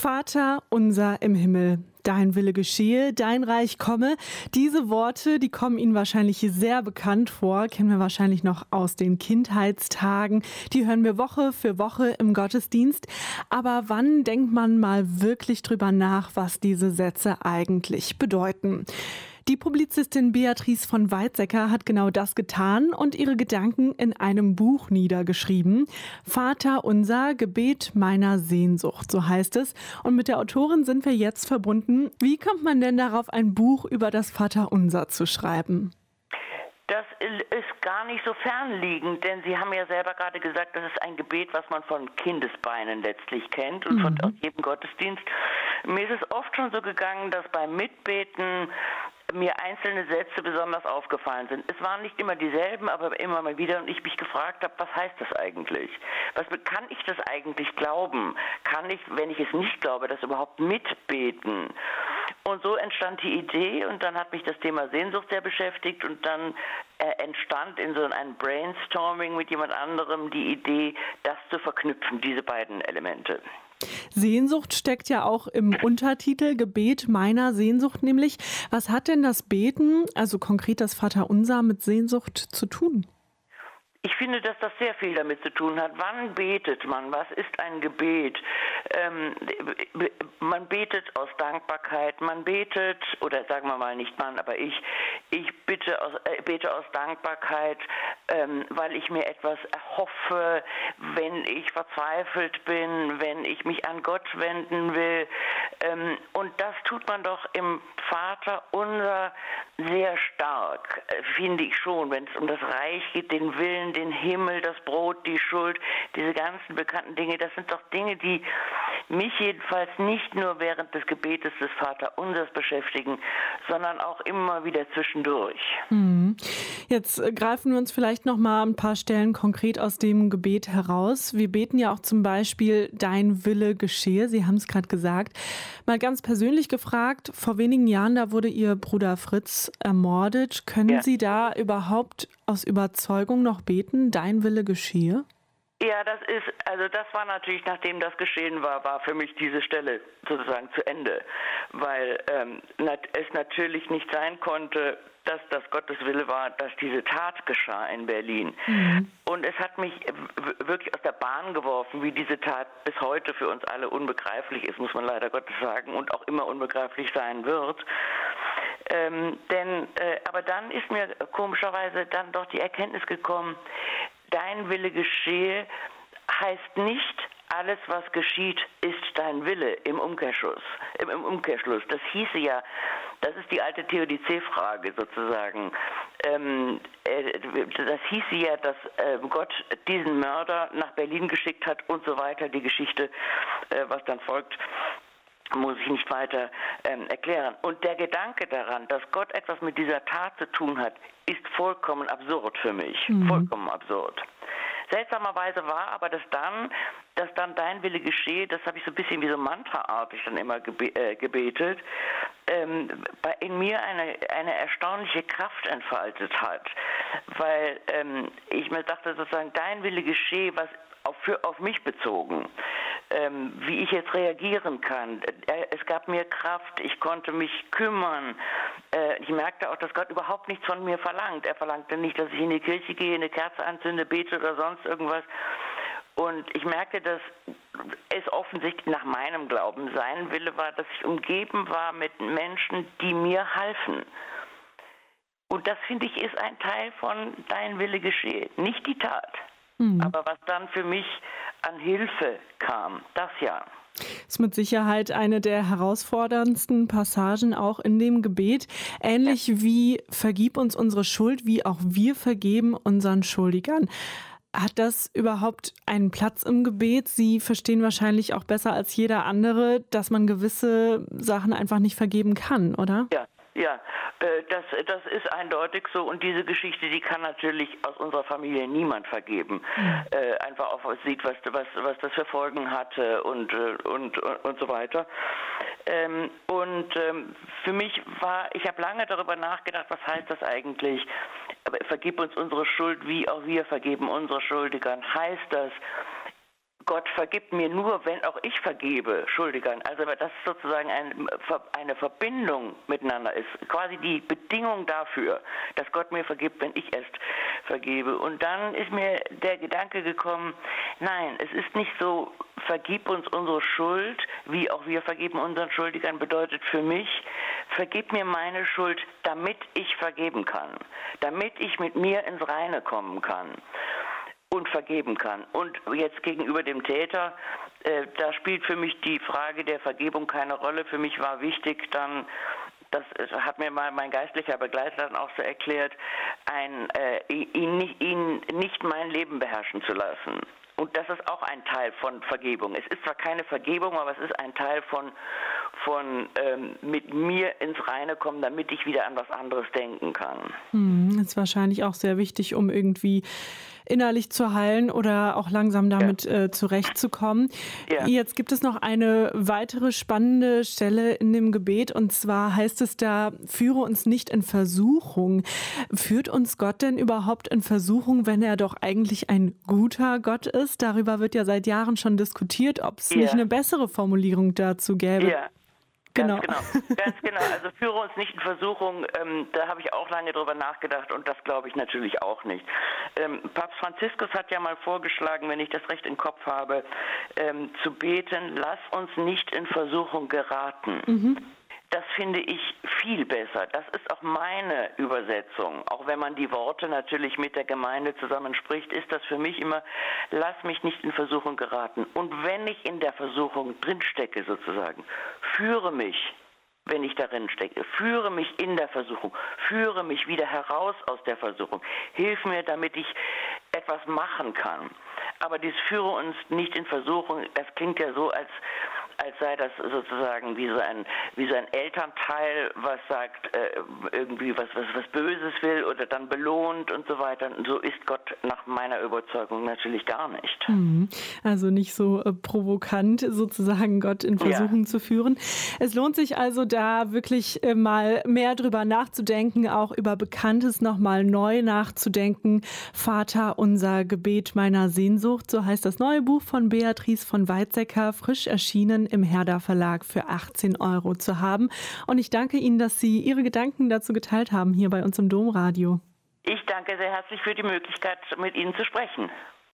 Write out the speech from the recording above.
Vater unser im Himmel, dein Wille geschehe, dein Reich komme. Diese Worte, die kommen Ihnen wahrscheinlich sehr bekannt vor, kennen wir wahrscheinlich noch aus den Kindheitstagen. Die hören wir Woche für Woche im Gottesdienst. Aber wann denkt man mal wirklich drüber nach, was diese Sätze eigentlich bedeuten? Die Publizistin Beatrice von Weizsäcker hat genau das getan und ihre Gedanken in einem Buch niedergeschrieben. Vater unser, Gebet meiner Sehnsucht, so heißt es. Und mit der Autorin sind wir jetzt verbunden. Wie kommt man denn darauf, ein Buch über das Vaterunser zu schreiben? Das ist gar nicht so fernliegend, denn Sie haben ja selber gerade gesagt, das ist ein Gebet, was man von Kindesbeinen letztlich kennt und aus jedem Gottesdienst. Mir ist es oft schon so gegangen, dass beim Mitbeten mir einzelne Sätze besonders aufgefallen sind. Es waren nicht immer dieselben, aber immer mal wieder und ich mich gefragt habe, was heißt das eigentlich? Kann ich das eigentlich glauben? Kann ich, wenn ich es nicht glaube, das überhaupt mitbeten? Und so entstand die Idee und dann hat mich das Thema Sehnsucht sehr beschäftigt und dann entstand in so einem Brainstorming mit jemand anderem die Idee, das zu verknüpfen, diese beiden Elemente. Sehnsucht steckt ja auch im Untertitel, Gebet meiner Sehnsucht nämlich. Was hat denn das Beten, also konkret das Vaterunser, mit Sehnsucht zu tun? Ich finde, dass das sehr viel damit zu tun hat. Wann betet man? Was ist ein Gebet? Man betet aus Dankbarkeit. Man betet, oder sagen wir mal nicht man, aber ich bete aus Dankbarkeit, weil ich mir etwas erhoffe, wenn ich verzweifelt bin, wenn ich mich an Gott wenden will. Und das tut man doch im Vaterunser sehr stark, finde ich schon, wenn es um das Reich geht, den Willen, den Himmel, das Brot, die Schuld, diese ganzen bekannten Dinge, das sind doch Dinge, die mich jedenfalls nicht nur während des Gebetes des Vaterunsers beschäftigen, sondern auch immer wieder zwischendurch. Jetzt greifen wir uns vielleicht noch mal ein paar Stellen konkret aus dem Gebet heraus. Wir beten ja auch zum Beispiel, dein Wille geschehe. Sie haben es gerade gesagt. Mal ganz persönlich gefragt, vor wenigen Jahren, da wurde Ihr Bruder Fritz ermordet. Können Sie da überhaupt aus Überzeugung noch beten, dein Wille geschehe? Ja, das war natürlich, nachdem das geschehen war für mich diese Stelle sozusagen zu Ende, weil es natürlich nicht sein konnte, dass das Gottes Wille war, dass diese Tat geschah in Berlin. Und es hat mich wirklich aus der Bahn geworfen, wie diese Tat bis heute für uns alle unbegreiflich ist, muss man leider Gottes sagen, und auch immer unbegreiflich sein wird. Aber dann ist mir komischerweise dann doch die Erkenntnis gekommen, dein Wille geschehe heißt nicht, alles, was geschieht, ist dein Wille im Umkehrschluss. Das hieße ja, das ist die alte Theodizee-Frage sozusagen. Das hieße ja, dass Gott diesen Mörder nach Berlin geschickt hat und so weiter. Die Geschichte, was dann folgt, muss ich nicht weiter erklären. Und der Gedanke daran, dass Gott etwas mit dieser Tat zu tun hat, ist vollkommen absurd für mich. Vollkommen absurd. Seltsamerweise war aber dass dann dein Wille geschehe, das habe ich so ein bisschen wie so mantraartig dann immer gebetet, in mir eine erstaunliche Kraft entfaltet hat. Weil ich mir dachte sozusagen, dein Wille geschehe, was auf mich bezogen, wie ich jetzt reagieren kann. Es gab mir Kraft, ich konnte mich kümmern. Ich merkte auch, dass Gott überhaupt nichts von mir verlangt. Er verlangte nicht, dass ich in die Kirche gehe, eine Kerze anzünde, bete oder sonst irgendwas. Und ich merkte, dass es offensichtlich nach meinem Glauben sein Wille war, dass ich umgeben war mit Menschen, die mir halfen. Und das, finde ich, ist ein Teil von dein Wille geschehe. Nicht die Tat. Aber was dann für mich an Hilfe kam, das ja. Ist mit Sicherheit eine der herausforderndsten Passagen auch in dem Gebet. Ähnlich wie vergib uns unsere Schuld, wie auch wir vergeben unseren Schuldigern. Hat das überhaupt einen Platz im Gebet? Sie verstehen wahrscheinlich auch besser als jeder andere, dass man gewisse Sachen einfach nicht vergeben kann, oder? Ja, das ist eindeutig so und diese Geschichte, die kann natürlich aus unserer Familie niemand vergeben. Einfach auch sieht, was das für Folgen hatte und so weiter. Für mich ich habe lange darüber nachgedacht, was heißt das eigentlich? Vergib uns unsere Schuld, wie auch wir vergeben unsere Schuldigern. Heißt das, Gott vergibt mir nur, wenn auch ich vergebe Schuldigern. Also dass sozusagen eine Verbindung miteinander ist, quasi die Bedingung dafür, dass Gott mir vergibt, wenn ich erst vergebe. Und dann ist mir der Gedanke gekommen, nein, es ist nicht so, vergib uns unsere Schuld, wie auch wir vergeben unseren Schuldigern, bedeutet für mich, vergib mir meine Schuld, damit ich vergeben kann, damit ich mit mir ins Reine kommen kann und vergeben kann. Und jetzt gegenüber dem Täter, da spielt für mich die Frage der Vergebung keine Rolle. Für mich war wichtig dann, das hat mir mal mein geistlicher Begleiter dann auch so erklärt, ihn nicht mein Leben beherrschen zu lassen. Und das ist auch ein Teil von Vergebung. Es ist zwar keine Vergebung, aber es ist ein Teil von mit mir ins Reine kommen, damit ich wieder an was anderes denken kann. Das ist wahrscheinlich auch sehr wichtig, um irgendwie innerlich zu heilen oder auch langsam damit zurechtzukommen. Ja. Jetzt gibt es noch eine weitere spannende Stelle in dem Gebet, und zwar heißt es da, führe uns nicht in Versuchung. Führt uns Gott denn überhaupt in Versuchung, wenn er doch eigentlich ein guter Gott ist? Darüber wird ja seit Jahren schon diskutiert, ob es nicht eine bessere Formulierung dazu gäbe. Ja. Ganz genau. Also führe uns nicht in Versuchung, da habe ich auch lange drüber nachgedacht und das glaube ich natürlich auch nicht. Papst Franziskus hat ja mal vorgeschlagen, wenn ich das recht im Kopf habe, zu beten, lass uns nicht in Versuchung geraten. Das finde ich viel besser. Das ist auch meine Übersetzung. Auch wenn man die Worte natürlich mit der Gemeinde zusammenspricht, ist das für mich immer, lass mich nicht in Versuchung geraten. Und wenn ich in der Versuchung drinstecke sozusagen, führe mich, wenn ich darin stecke, führe mich in der Versuchung, führe mich wieder heraus aus der Versuchung. Hilf mir, damit ich etwas machen kann. Aber dies führe uns nicht in Versuchung, das klingt ja so, als sei das sozusagen wie so ein Elternteil, was sagt, irgendwie was Böses will oder dann belohnt und so weiter. Und so ist Gott nach meiner Überzeugung natürlich gar nicht. Also nicht so provokant sozusagen Gott in Versuchung zu führen. Es lohnt sich also da wirklich mal mehr drüber nachzudenken, auch über Bekanntes nochmal neu nachzudenken. Vater unser, Gebet meiner Sehnsucht, so heißt das neue Buch von Beatrice von Weizsäcker, frisch erschienen im Herder Verlag für 18 € zu haben. Und ich danke Ihnen, dass Sie Ihre Gedanken dazu geteilt haben hier bei uns im Domradio. Ich danke sehr herzlich für die Möglichkeit, mit Ihnen zu sprechen.